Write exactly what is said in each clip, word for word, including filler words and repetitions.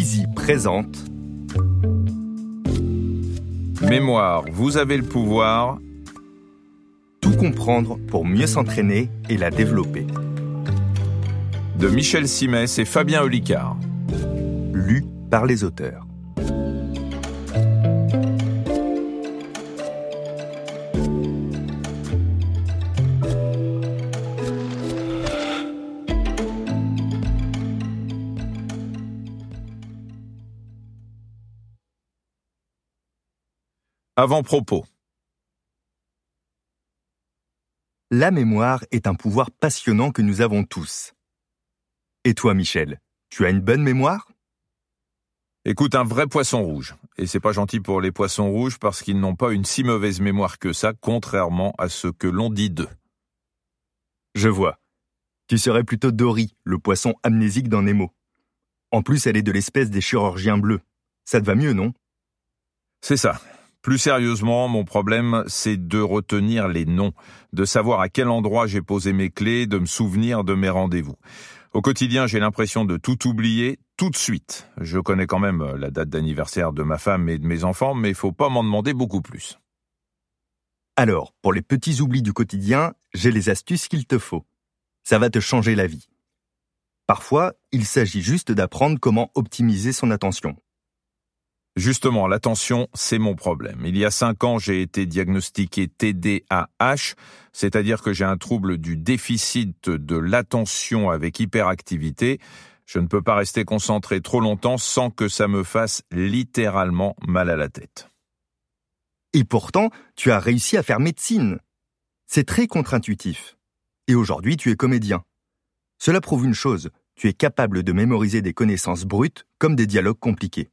Easy présente Mémoire, vous avez le pouvoir. Tout comprendre pour mieux s'entraîner et la développer. De Michel Simès et Fabien Olicard. Lu par les auteurs. Avant-propos. La mémoire est un pouvoir passionnant que nous avons tous. Et toi, Michel, tu as une bonne mémoire ? Écoute, un vrai poisson rouge. Et c'est pas gentil pour les poissons rouges parce qu'ils n'ont pas une si mauvaise mémoire que ça, contrairement à ce que l'on dit d'eux. Je vois. Tu serais plutôt Dory, le poisson amnésique dans Nemo. En plus, elle est de l'espèce des chirurgiens bleus. Ça te va mieux, non ? C'est ça. Plus sérieusement, mon problème, c'est de retenir les noms, de savoir à quel endroit j'ai posé mes clés, de me souvenir de mes rendez-vous. Au quotidien, j'ai l'impression de tout oublier tout de suite. Je connais quand même la date d'anniversaire de ma femme et de mes enfants, mais il faut pas m'en demander beaucoup plus. Alors, pour les petits oublis du quotidien, j'ai les astuces qu'il te faut. Ça va te changer la vie. Parfois, il s'agit juste d'apprendre comment optimiser son attention. Justement, l'attention, c'est mon problème. Il y a cinq ans, j'ai été diagnostiqué T D A H, c'est-à-dire que j'ai un trouble du déficit de l'attention avec hyperactivité. Je ne peux pas rester concentré trop longtemps sans que ça me fasse littéralement mal à la tête. Et pourtant, tu as réussi à faire médecine. C'est très contre-intuitif. Et aujourd'hui, tu es comédien. Cela prouve une chose, tu es capable de mémoriser des connaissances brutes comme des dialogues compliqués.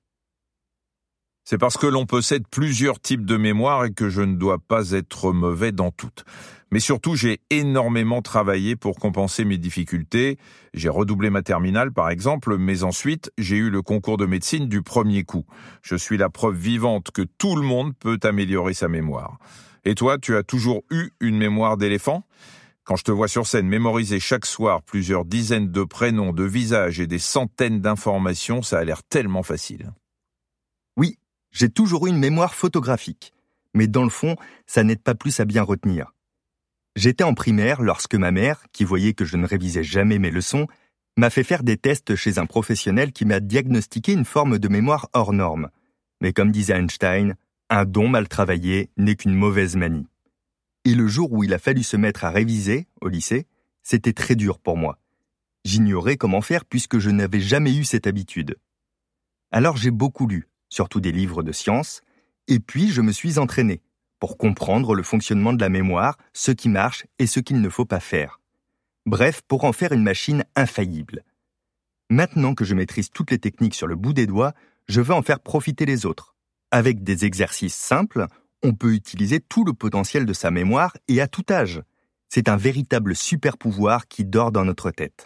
C'est parce que l'on possède plusieurs types de mémoire et que je ne dois pas être mauvais dans toutes. Mais surtout, j'ai énormément travaillé pour compenser mes difficultés. J'ai redoublé ma terminale, par exemple, mais ensuite, j'ai eu le concours de médecine du premier coup. Je suis la preuve vivante que tout le monde peut améliorer sa mémoire. Et toi, tu as toujours eu une mémoire d'éléphant ? Quand je te vois sur scène mémoriser chaque soir plusieurs dizaines de prénoms, de visages et des centaines d'informations, ça a l'air tellement facile. Oui. J'ai toujours eu une mémoire photographique, mais dans le fond, ça n'aide pas plus à bien retenir. J'étais en primaire lorsque ma mère, qui voyait que je ne révisais jamais mes leçons, m'a fait faire des tests chez un professionnel qui m'a diagnostiqué une forme de mémoire hors norme. Mais comme disait Einstein, un don mal travaillé n'est qu'une mauvaise manie. Et le jour où il a fallu se mettre à réviser, au lycée, c'était très dur pour moi. J'ignorais comment faire puisque je n'avais jamais eu cette habitude. Alors j'ai beaucoup lu, surtout des livres de sciences, et puis je me suis entraîné pour comprendre le fonctionnement de la mémoire, ce qui marche et ce qu'il ne faut pas faire. Bref, pour en faire une machine infaillible. Maintenant que je maîtrise toutes les techniques sur le bout des doigts, je veux en faire profiter les autres. Avec des exercices simples, on peut utiliser tout le potentiel de sa mémoire et à tout âge. C'est un véritable super pouvoir qui dort dans notre tête.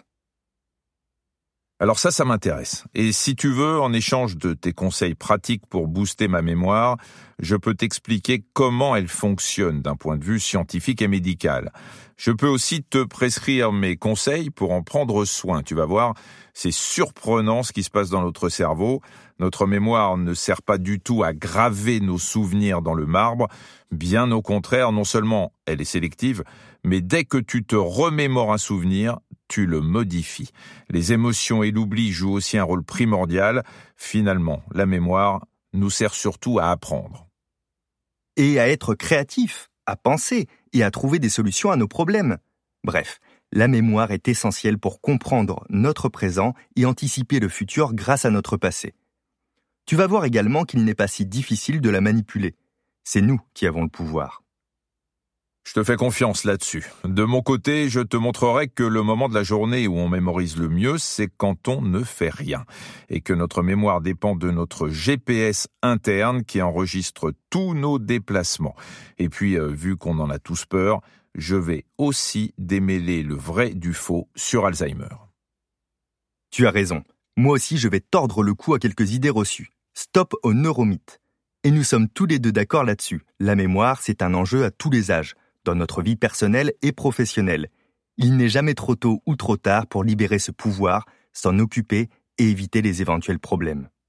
Alors ça, ça m'intéresse. Et si tu veux, en échange de tes conseils pratiques pour booster ma mémoire, je peux t'expliquer comment elle fonctionne d'un point de vue scientifique et médical. Je peux aussi te prescrire mes conseils pour en prendre soin. Tu vas voir, c'est surprenant ce qui se passe dans notre cerveau. Notre mémoire ne sert pas du tout à graver nos souvenirs dans le marbre. Bien au contraire, non seulement elle est sélective, mais dès que tu te remémores un souvenir, tu le modifies. Les émotions et l'oubli jouent aussi un rôle primordial. Finalement, la mémoire nous sert surtout à apprendre. Et à être créatif, à penser et à trouver des solutions à nos problèmes. Bref, la mémoire est essentielle pour comprendre notre présent et anticiper le futur grâce à notre passé. Tu vas voir également qu'il n'est pas si difficile de la manipuler. C'est nous qui avons le pouvoir. Je te fais confiance là-dessus. De mon côté, je te montrerai que le moment de la journée où on mémorise le mieux, c'est quand on ne fait rien. Et que notre mémoire dépend de notre G P S interne qui enregistre tous nos déplacements. Et puis, euh, vu qu'on en a tous peur, je vais aussi démêler le vrai du faux sur Alzheimer. Tu as raison. Moi aussi, je vais tordre le cou à quelques idées reçues. Stop aux neuromythes. Et nous sommes tous les deux d'accord là-dessus. La mémoire, c'est un enjeu à tous les âges, dans notre vie personnelle et professionnelle. Il n'est jamais trop tôt ou trop tard pour libérer ce pouvoir, s'en occuper et éviter les éventuels problèmes.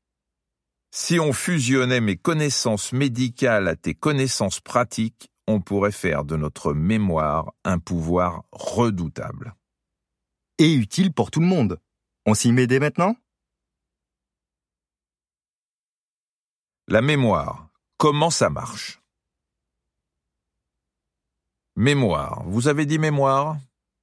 Si on fusionnait mes connaissances médicales à tes connaissances pratiques, on pourrait faire de notre mémoire un pouvoir redoutable. Et utile pour tout le monde. On s'y met dès maintenant ? La mémoire, comment ça marche ? Mémoire, vous avez dit mémoire ?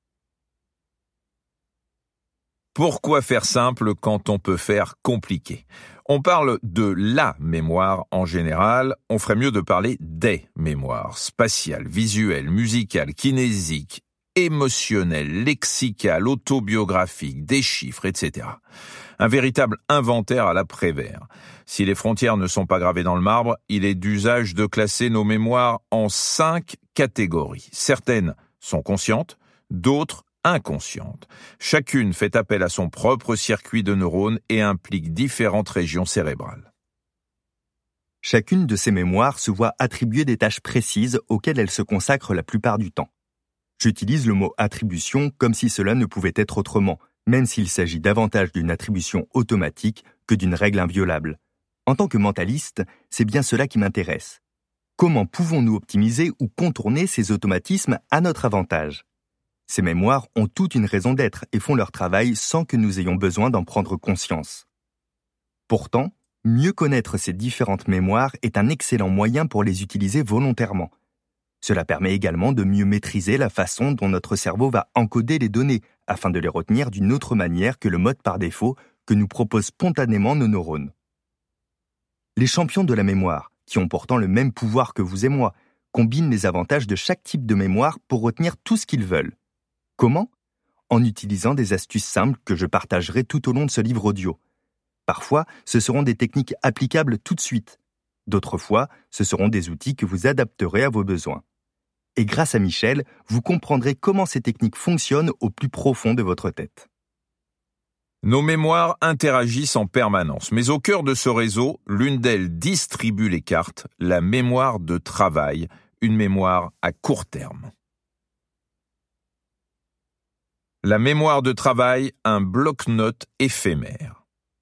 Pourquoi faire simple quand on peut faire compliqué ? On parle de la mémoire en général, on ferait mieux de parler des mémoires, spatiales, visuelles, musicales, kinésiques, émotionnelles, lexicales, autobiographiques, des chiffres, et cetera. Un véritable inventaire à la Prévert. Si les frontières ne sont pas gravées dans le marbre, il est d'usage de classer nos mémoires en cinq catégories. Certaines sont conscientes, d'autres inconscientes. Chacune fait appel à son propre circuit de neurones et implique différentes régions cérébrales. Chacune de ces mémoires se voit attribuer des tâches précises auxquelles elle se consacre la plupart du temps. J'utilise le mot attribution comme si cela ne pouvait être autrement, même s'il s'agit davantage d'une attribution automatique que d'une règle inviolable. En tant que mentaliste, c'est bien cela qui m'intéresse. Comment pouvons-nous optimiser ou contourner ces automatismes à notre avantage ? Ces mémoires ont toute une raison d'être et font leur travail sans que nous ayons besoin d'en prendre conscience. Pourtant, mieux connaître ces différentes mémoires est un excellent moyen pour les utiliser volontairement. Cela permet également de mieux maîtriser la façon dont notre cerveau va encoder les données afin de les retenir d'une autre manière que le mode par défaut que nous proposent spontanément nos neurones. Les champions de la mémoire, qui ont pourtant le même pouvoir que vous et moi, combinent les avantages de chaque type de mémoire pour retenir tout ce qu'ils veulent. Comment ? En utilisant des astuces simples que je partagerai tout au long de ce livre audio. Parfois, ce seront des techniques applicables tout de suite. D'autres fois, ce seront des outils que vous adapterez à vos besoins. Et grâce à Michel, vous comprendrez comment ces techniques fonctionnent au plus profond de votre tête. Nos mémoires interagissent en permanence, mais au cœur de ce réseau, l'une d'elles distribue les cartes, la mémoire de travail, une mémoire à court terme. La mémoire de travail, un bloc-notes éphémère.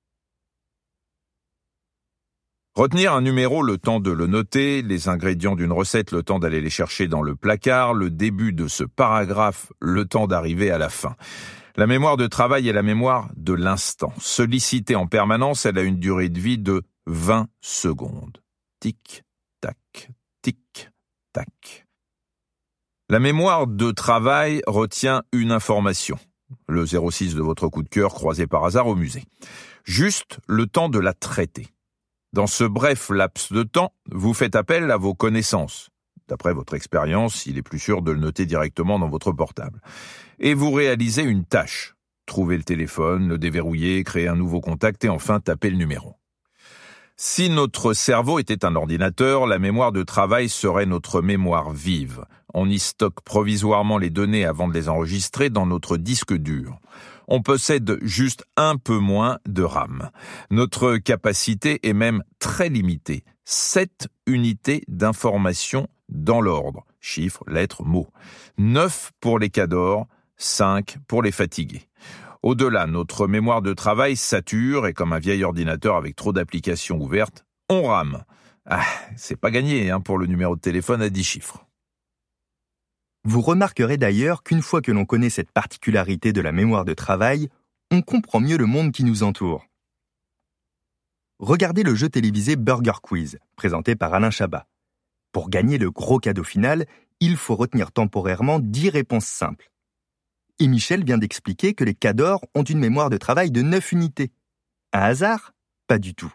Retenir un numéro le temps de le noter, les ingrédients d'une recette le temps d'aller les chercher dans le placard, le début de ce paragraphe le temps d'arriver à la fin. La mémoire de travail est la mémoire de l'instant. Sollicitée en permanence, elle a une durée de vie de vingt secondes. Tic, tac, tic, tac. La mémoire de travail retient une information. Le zéro six de votre coup de cœur croisé par hasard au musée. Juste le temps de la traiter. Dans ce bref laps de temps, vous faites appel à vos connaissances. D'après votre expérience, il est plus sûr de le noter directement dans votre portable. Et vous réalisez une tâche. Trouver le téléphone, le déverrouiller, créer un nouveau contact et enfin taper le numéro. Si notre cerveau était un ordinateur, la mémoire de travail serait notre mémoire vive. On y stocke provisoirement les données avant de les enregistrer dans notre disque dur. On possède juste un peu moins de RAM. Notre capacité est même très limitée. sept unités d'information dans l'ordre. Chiffres, lettres, mots. neuf pour les cadors, cinq pour les fatigués. Au-delà, notre mémoire de travail sature et comme un vieil ordinateur avec trop d'applications ouvertes, on rame. Ah, c'est pas gagné hein, pour le numéro de téléphone à dix chiffres. Vous remarquerez d'ailleurs qu'une fois que l'on connaît cette particularité de la mémoire de travail, on comprend mieux le monde qui nous entoure. Regardez le jeu télévisé Burger Quiz, présenté par Alain Chabat. Pour gagner le gros cadeau final, il faut retenir temporairement dix réponses simples. Et Michel vient d'expliquer que les cadors ont une mémoire de travail de neuf unités. Un hasard ? Pas du tout.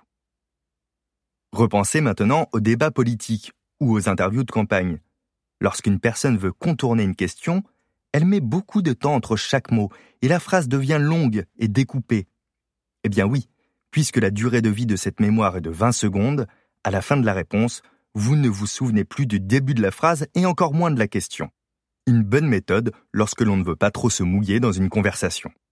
Repensez maintenant aux débats politiques ou aux interviews de campagne. Lorsqu'une personne veut contourner une question, elle met beaucoup de temps entre chaque mot et la phrase devient longue et découpée. Eh bien oui, puisque la durée de vie de cette mémoire est de vingt secondes, à la fin de la réponse, vous ne vous souvenez plus du début de la phrase et encore moins de la question. Une bonne méthode lorsque l'on ne veut pas trop se mouiller dans une conversation.